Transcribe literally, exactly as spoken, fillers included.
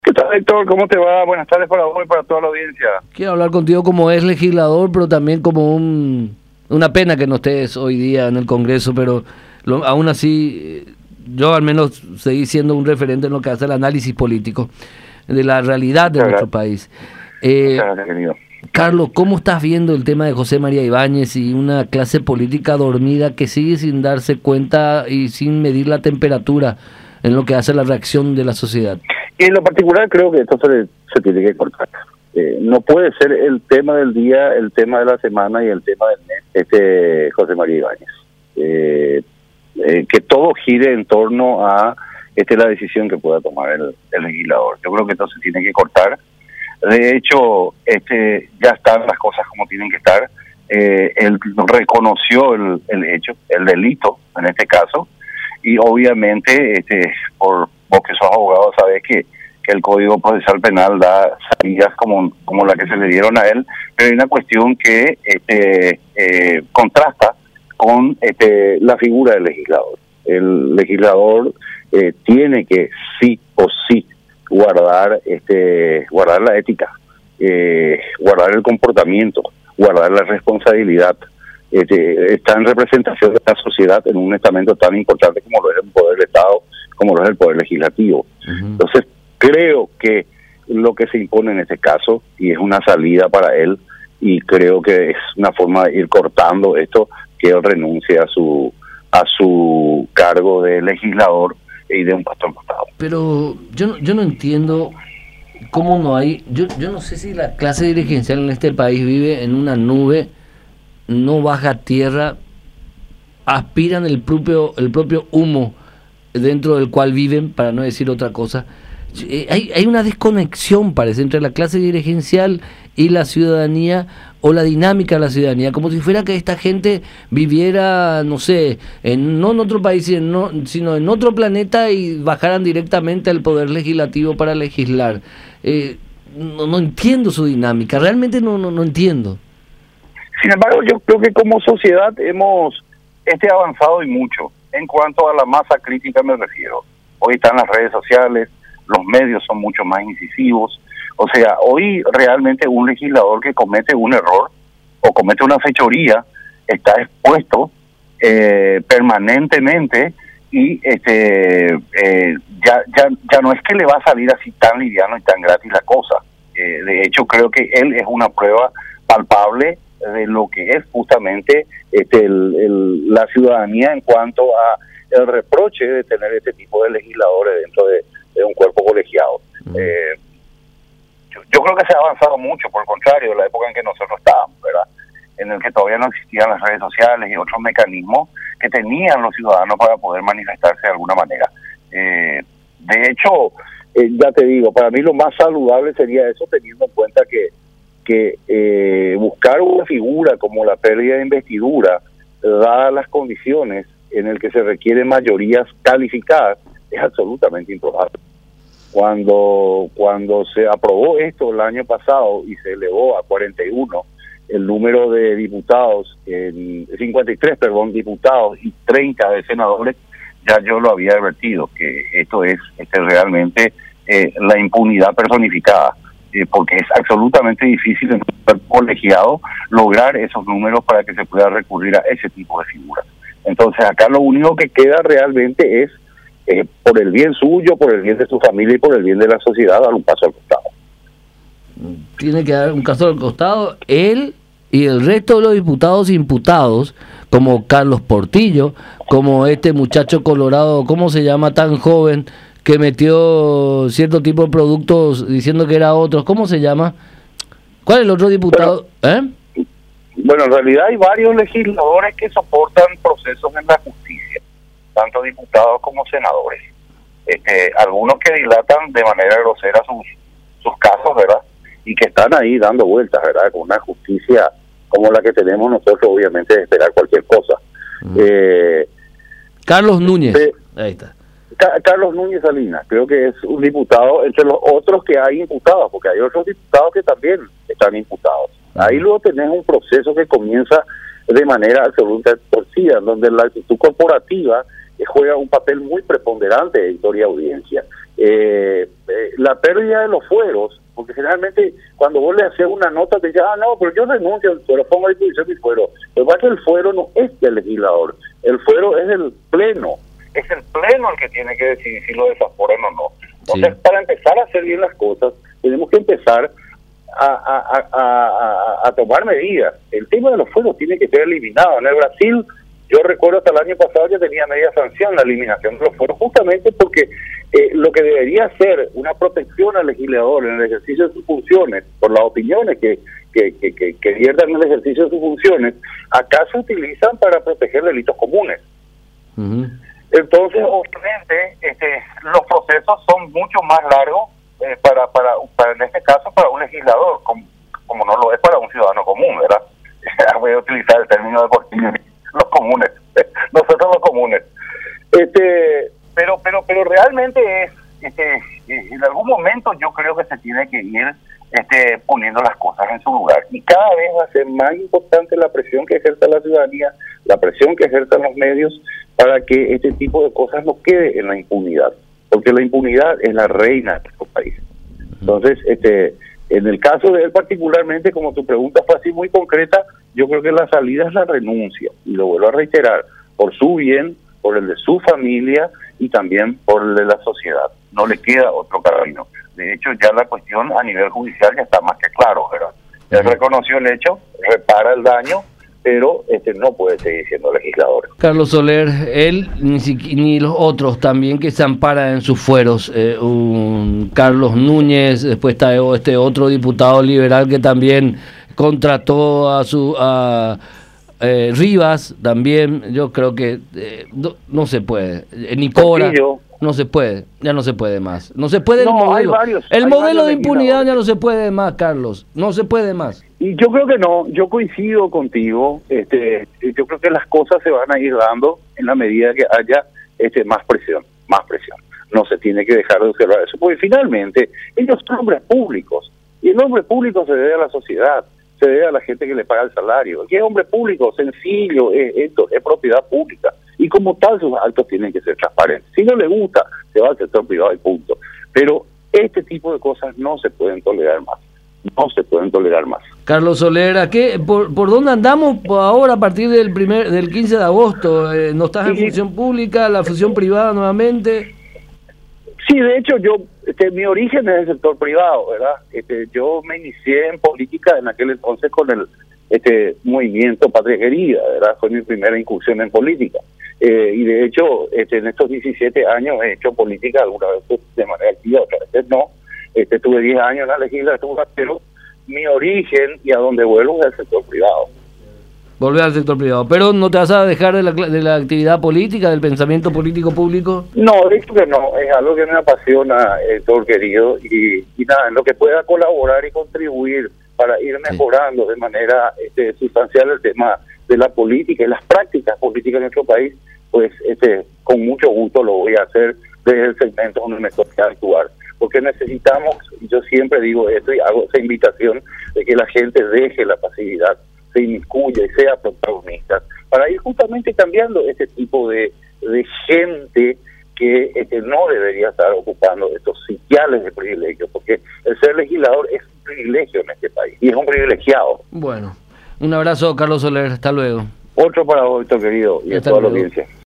¿Qué tal, Héctor? ¿Cómo te va? Buenas tardes para vos y para toda la audiencia. Quiero hablar contigo como es legislador, pero también como un una pena que no estés hoy día en el Congreso, pero lo, aún así yo al menos seguí siendo un referente en lo que hace el análisis político de la realidad de Muchas nuestro gracias. país. Eh, Muchas gracias, querido. Carlos, ¿cómo estás viendo el tema de José María Ibáñez y una clase política dormida que sigue sin darse cuenta y sin medir la temperatura en lo que hace la reacción de la sociedad? Y en lo particular creo que esto se, se tiene que cortar. Eh, no puede ser el tema del día, el tema de la semana y el tema del mes, este José María Ibáñez. Eh, eh, que todo gire en torno a este la decisión que pueda tomar el, el legislador. Yo creo que esto se tiene que cortar. De hecho, este ya están las cosas como tienen que estar. Eh, él reconoció el, el hecho, el delito en este caso, y obviamente, este por vos que sos abogado sabés que, que el Código Procesal Penal da salidas como, como la que se le dieron a él, pero hay una cuestión que este eh, contrasta con este la figura del legislador. El legislador eh, tiene que sí o sí guardar este guardar la ética, eh, guardar el comportamiento, guardar la responsabilidad. Este, está en representación de la sociedad en un estamento tan importante como lo es el poder del Estado, como lo es el poder legislativo. Uh-huh. Entonces creo que lo que se impone en este caso, y es una salida para él, y creo que es una forma de ir cortando esto, que él renuncie a su a su cargo de legislador y de un pastor costado. Pero yo no, yo no entiendo cómo no hay, yo yo no sé si la clase dirigencial en este país vive en una nube, no baja a tierra, aspiran el propio el propio humo dentro del cual viven, para no decir otra cosa. Hay, hay una desconexión, parece, entre la clase dirigencial y la ciudadanía, o la dinámica de la ciudadanía, como si fuera que esta gente viviera, no sé, en, no en otro país, sino, sino en otro planeta, y bajaran directamente al poder legislativo para legislar. Eh, no, no entiendo su dinámica, realmente no, no, no entiendo. Sin embargo, yo creo que como sociedad hemos este avanzado y mucho, en cuanto a la masa crítica me refiero. Hoy están las redes sociales, los medios son mucho más incisivos. O sea, hoy realmente un legislador que comete un error o comete una fechoría está expuesto eh, permanentemente, y este eh, ya ya ya no es que le va a salir así tan liviano y tan gratis la cosa. Eh, de hecho, creo que él es una prueba palpable de lo que es justamente este el, el, la ciudadanía en cuanto a el reproche de tener este tipo de legisladores dentro de, de un cuerpo colegiado. Mm. Eh, yo, yo creo que se ha avanzado mucho, por el contrario, de la época en que nosotros estábamos, ¿verdad? En el que todavía no existían las redes sociales y otros mecanismos que tenían los ciudadanos para poder manifestarse de alguna manera. Eh, de hecho, eh, ya te digo, para mí lo más saludable sería eso, teniendo en cuenta que que eh, buscar una figura como la pérdida de investidura, dadas las condiciones en el que se requieren mayorías calificadas, es absolutamente improbable. Cuando cuando se aprobó esto el año pasado y se elevó a cuarenta y uno el número de diputados, en cincuenta y tres, perdón, diputados y treinta de senadores, ya yo lo había advertido, que esto es este realmente eh, la impunidad personificada. Eh, porque es absolutamente difícil en un colegiado lograr esos números para que se pueda recurrir a ese tipo de figuras. Entonces acá lo único que queda realmente es, eh, por el bien suyo, por el bien de su familia y por el bien de la sociedad, dar un paso al costado. Tiene que dar un paso al costado él y el resto de los diputados imputados, como Carlos Portillo, como este muchacho colorado, ¿cómo se llama, tan joven, que metió cierto tipo de productos diciendo que era otros? ¿Cómo se llama? ¿Cuál es el otro diputado? Bueno, ¿eh? Bueno, en realidad hay varios legisladores que soportan procesos en la justicia, tanto diputados como senadores. Este, algunos que dilatan de manera grosera sus, sus casos, ¿verdad? Y que están ahí dando vueltas, ¿verdad? Con una justicia como la que tenemos nosotros, obviamente, de esperar cualquier cosa. Mm. Eh, Carlos Núñez. De, ahí está. Carlos Núñez Salinas, creo que es un diputado entre los otros que hay imputados, porque hay otros diputados que también están imputados. Ahí luego tenés un proceso que comienza de manera absolutamente torcida, donde la actitud corporativa juega un papel muy preponderante en historia y audiencia. eh, eh, la pérdida de los fueros, porque generalmente cuando vos le haces una nota te dicen, ah, no, pero yo renuncio al fuero, pongo a disposición mi fuero. Lo que pasa es que el fuero no es del legislador, el fuero es del pleno, es el pleno el que tiene que decidir si lo desaforan o no. Entonces, sí, para empezar a hacer bien las cosas, tenemos que empezar a, a, a, a, a tomar medidas. El tema de los fueros tiene que ser eliminado. En el Brasil, yo recuerdo hasta el año pasado ya tenía media sanción la eliminación de los fueros, justamente porque eh, lo que debería ser una protección al legislador en el ejercicio de sus funciones, por las opiniones que, que, que, que, que viertan en el ejercicio de sus funciones, acá se utilizan para proteger delitos comunes. Uh-huh. Entonces, obviamente, este, los procesos son mucho más largos eh, para, para, para, en este caso, para un legislador, como, como no lo es para un ciudadano común, ¿verdad? Voy a utilizar el término de Portillo, los comunes, nosotros los comunes. Este, pero, pero, pero realmente es, este, en algún momento yo creo que se tiene que ir este, poniendo las cosas en su lugar. Y cada vez va a ser más importante la presión que ejerza la ciudadanía, la presión que ejerzan los medios, para que este tipo de cosas no quede en la impunidad, porque la impunidad es la reina de nuestro país. Entonces, este, en el caso de él particularmente, como tu pregunta fue así muy concreta, yo creo que la salida es la renuncia, y lo vuelvo a reiterar, por su bien, por el de su familia y también por el de la sociedad. No le queda otro camino. De hecho, ya la cuestión a nivel judicial ya está más que claro, ¿verdad? Él reconoció el hecho, repara el daño, pero este no puede seguir siendo legislador. Carlos Soler, él ni, ni los otros también que se amparan en sus fueros, eh, un Carlos Núñez, después está este otro diputado liberal que también contrató a su a eh, Rivas, también, yo creo que eh, no, no se puede, eh, Nicora, Portillo. No se puede, ya no se puede más, no se puede. No, el modelo, varios, el modelo de impunidad ya no se puede más, Carlos, no se puede más. Y yo creo que no, yo coincido contigo, este, yo creo que las cosas se van a ir dando en la medida que haya este, más presión, más presión. No se tiene que dejar de observar eso, porque finalmente ellos son hombres públicos, y el hombre público se debe a la sociedad, se debe a la gente que le paga el salario. Y es hombre público, sencillo, es, esto, es propiedad pública, y como tal sus actos tienen que ser transparentes. Si no le gusta, se va al sector privado y punto. Pero este tipo de cosas no se pueden tolerar más. No se pueden tolerar más. Carlos Soler, ¿qué, por, ¿por dónde andamos ahora a partir del primer del quince de agosto? Eh, ¿No estás en sí, función pública, la función privada nuevamente? Sí, de hecho, yo este, mi origen es el sector privado, ¿verdad? Este, yo me inicié en política en aquel entonces con el este movimiento Patria Querida, ¿verdad? Fue mi primera incursión en política. Eh, y de hecho, este, en estos diecisiete años he hecho política algunas veces de manera activa, otras veces no. Este, tuve diez años en la legislatura, pero mi origen y a donde vuelvo es el sector privado. Volver al sector privado. ¿Pero no te vas a dejar de la, de la actividad política, del pensamiento político público? No, de hecho que no. Es algo que me apasiona, eh, todo querido. Y, y nada, en lo que pueda colaborar y contribuir para ir mejorando sí. de manera este, sustancial el tema de la política y las prácticas políticas en nuestro país, pues este con mucho gusto lo voy a hacer desde el segmento donde me toca actuar. Porque necesitamos, y yo siempre digo esto y hago esa invitación, de que la gente deje la pasividad, se inmiscuya y sea protagonista, para ir justamente cambiando este tipo de, de gente que este, no debería estar ocupando estos sitiales de privilegios, porque el ser legislador es un privilegio en este país, y es un privilegiado. Bueno, un abrazo, Carlos Soler, hasta luego. Otro para vos, querido, y a toda la audiencia.